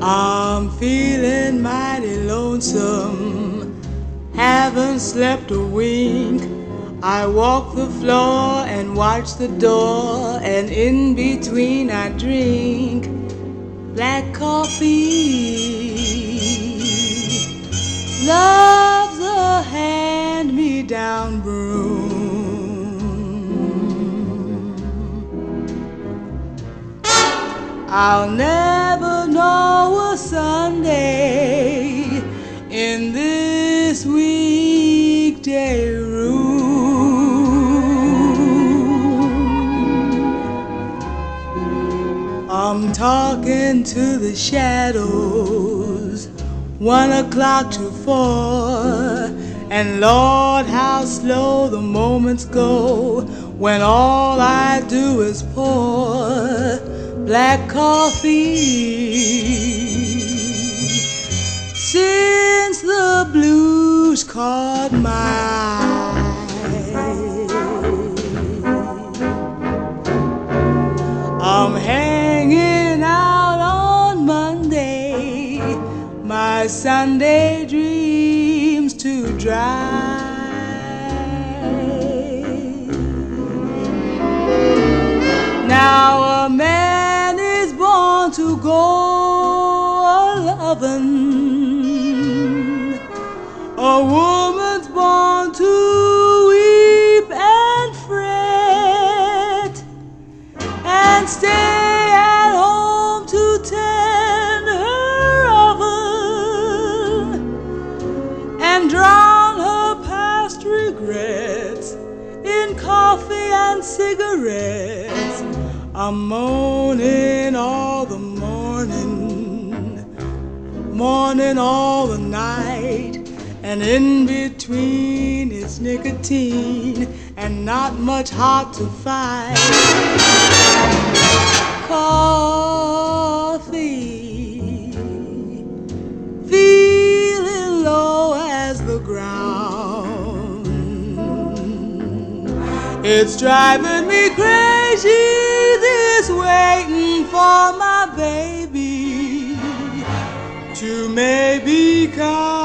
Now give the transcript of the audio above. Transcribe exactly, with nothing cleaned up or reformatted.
I'm feeling mighty lonesome, haven't slept a wink. I walk the floor and watch the door, and in between I drink black coffee. Love's a hand-me-down broom. I'll never know a Sunday in this weekday room. I'm talking to the shadows, one o'clock to four, and Lord, how slow the moments go when all I do is pour black coffee. Since the blues caught my eye, I'm hanging out on Monday, my Sunday dreams to dry. Now a man is born to go a-lovin', a woman's born to weep and fret, and stay at home to tend her oven, and drown her past regrets in coffee and cigarettes. I'm moaning all the morning, morning all the night, and in between it's nicotine and not much hot to fight. Coffee, feeling low as the ground. It's driving me crazy, this waiting for my baby to maybe come.